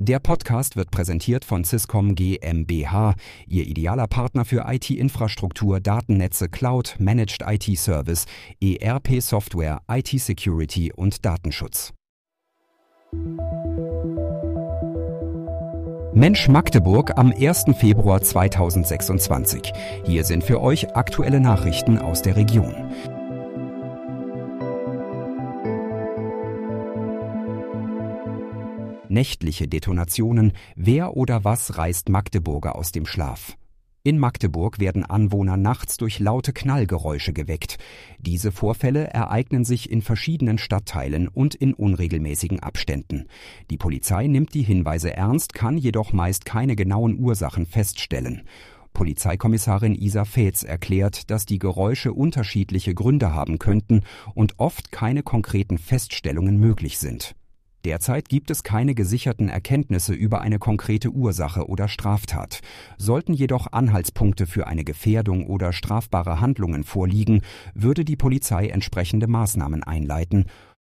Der Podcast wird präsentiert von Swisscom GmbH, Ihr idealer Partner für IT-Infrastruktur, Datennetze, Cloud, Managed IT-Service, ERP-Software, IT-Security und Datenschutz. Mensch Magdeburg am 1. Februar 2026. Hier sind für euch aktuelle Nachrichten aus der Region. Nächtliche Detonationen. Wer oder was reißt Magdeburger aus dem Schlaf? In Magdeburg werden Anwohner nachts durch laute Knallgeräusche geweckt. Diese Vorfälle ereignen sich in verschiedenen Stadtteilen und in unregelmäßigen Abständen. Die Polizei nimmt die Hinweise ernst, kann jedoch meist keine genauen Ursachen feststellen. Polizeikommissarin Isa Feetz erklärt, dass die Geräusche unterschiedliche Gründe haben könnten und oft keine konkreten Feststellungen möglich sind. Derzeit gibt es keine gesicherten Erkenntnisse über eine konkrete Ursache oder Straftat. Sollten jedoch Anhaltspunkte für eine Gefährdung oder strafbare Handlungen vorliegen, würde die Polizei entsprechende Maßnahmen einleiten.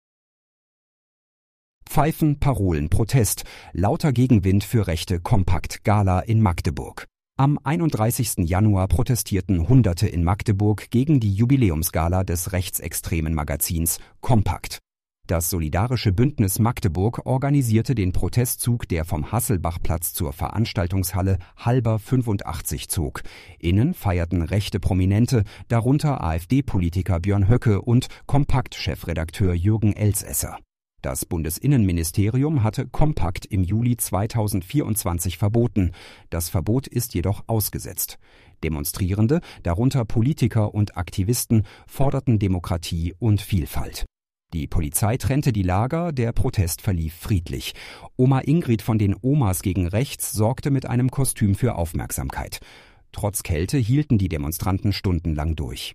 Pfeifen, Parolen, Protest. Lauter Gegenwind für Rechte Kompakt Gala in Magdeburg. Am 31. Januar protestierten Hunderte in Magdeburg gegen die Jubiläumsgala des rechtsextremen Magazins Kompakt. Das Solidarische Bündnis Magdeburg organisierte den Protestzug, der vom Hasselbachplatz zur Veranstaltungshalle Halber 85 zog. Innen feierten rechte Prominente, darunter AfD-Politiker Björn Höcke und Kompakt-Chefredakteur Jürgen Elsässer. Das Bundesinnenministerium hatte Kompakt im Juli 2024 verboten. Das Verbot ist jedoch ausgesetzt. Demonstrierende, darunter Politiker und Aktivisten, forderten Demokratie und Vielfalt. Die Polizei trennte die Lager, der Protest verlief friedlich. Oma Ingrid von den Omas gegen Rechts sorgte mit einem Kostüm für Aufmerksamkeit. Trotz Kälte hielten die Demonstranten stundenlang durch.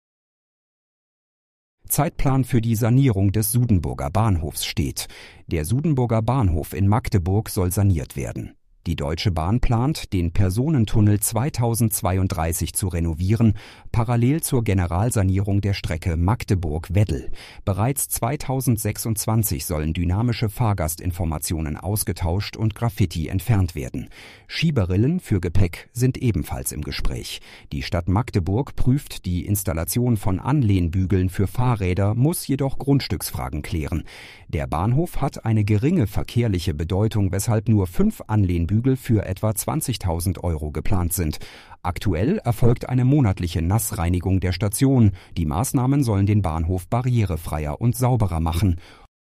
Zeitplan für die Sanierung des Sudenburger Bahnhofs steht. Der Sudenburger Bahnhof in Magdeburg soll saniert werden. Die Deutsche Bahn plant, den Personentunnel 2032 zu renovieren, parallel zur Generalsanierung der Strecke Magdeburg-Weddel. Bereits 2026 sollen dynamische Fahrgastinformationen ausgetauscht und Graffiti entfernt werden. Schieberillen für Gepäck sind ebenfalls im Gespräch. Die Stadt Magdeburg prüft die Installation von Anlehnbügeln für Fahrräder, muss jedoch Grundstücksfragen klären. Der Bahnhof hat eine geringe verkehrliche Bedeutung, weshalb nur 5 Anlehnbügel für etwa 20.000 € geplant sind. Aktuell erfolgt eine monatliche Nassreinigung der Station. Die Maßnahmen sollen den Bahnhof barrierefreier und sauberer machen.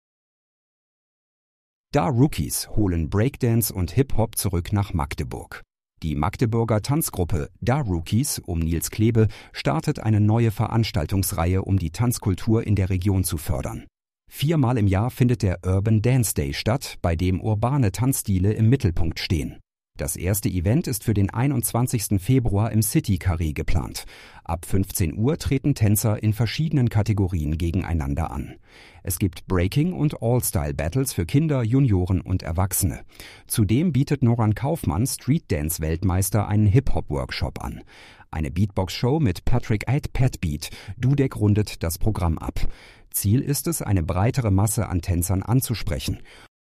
Da Rookies holen Breakdance und Hip-Hop zurück nach Magdeburg. Die Magdeburger Tanzgruppe Da Rookies um Nils Klebe startet eine neue Veranstaltungsreihe, um die Tanzkultur in der Region zu fördern. 4-mal im Jahr findet der Urban Dance Day statt, bei dem urbane Tanzstile im Mittelpunkt stehen. Das erste Event ist für den 21. Februar im City Carré geplant. Ab 15 Uhr treten Tänzer in verschiedenen Kategorien gegeneinander an. Es gibt Breaking- und All-Style-Battles für Kinder, Junioren und Erwachsene. Zudem bietet Noran Kaufmann, Street-Dance-Weltmeister, einen Hip-Hop-Workshop an. Eine Beatbox-Show mit Patrick at Patbeat, Dudek, rundet das Programm ab. Ziel ist es, eine breitere Masse an Tänzern anzusprechen.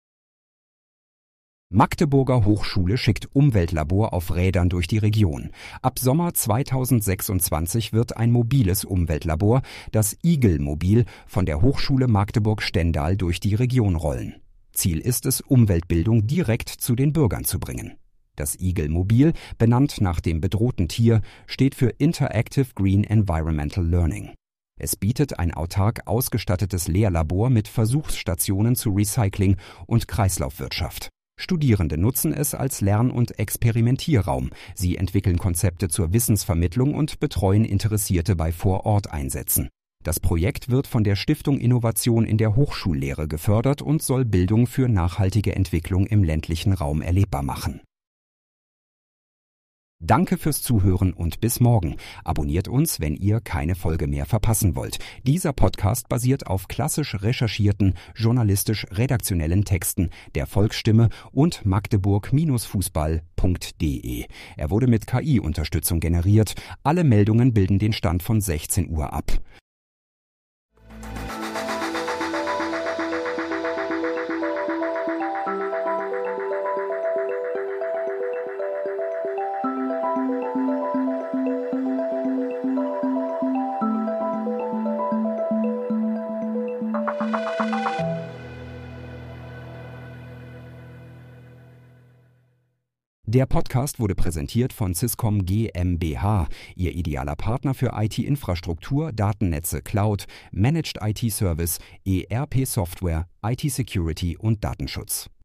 Magdeburger Hochschule schickt Umweltlabor auf Rädern durch die Region. Ab Sommer 2026 wird ein mobiles Umweltlabor, das Igel-Mobil, von der Hochschule Magdeburg-Stendal durch die Region rollen. Ziel ist es, Umweltbildung direkt zu den Bürgern zu bringen. Das Igel-Mobil, benannt nach dem bedrohten Tier, steht für Interactive Green Environmental Learning. Es bietet ein autark ausgestattetes Lehrlabor mit Versuchsstationen zu Recycling und Kreislaufwirtschaft. Studierende nutzen es als Lern- und Experimentierraum. Sie entwickeln Konzepte zur Wissensvermittlung und betreuen Interessierte bei Vor-Ort-Einsätzen. Das Projekt wird von der Stiftung Innovation in der Hochschullehre gefördert und soll Bildung für nachhaltige Entwicklung im ländlichen Raum erlebbar machen. Danke fürs Zuhören und bis morgen. Abonniert uns, wenn ihr keine Folge mehr verpassen wollt. Dieser Podcast basiert auf klassisch recherchierten, journalistisch-redaktionellen Texten der Volksstimme und magdeburg-fußball.de. Er wurde mit KI-Unterstützung generiert. Alle Meldungen bilden den Stand von 16 Uhr ab. Der Podcast wurde präsentiert von Swisscom GmbH, Ihr idealer Partner für IT-Infrastruktur, Datennetze, Cloud, Managed IT-Service, ERP-Software, IT-Security und Datenschutz.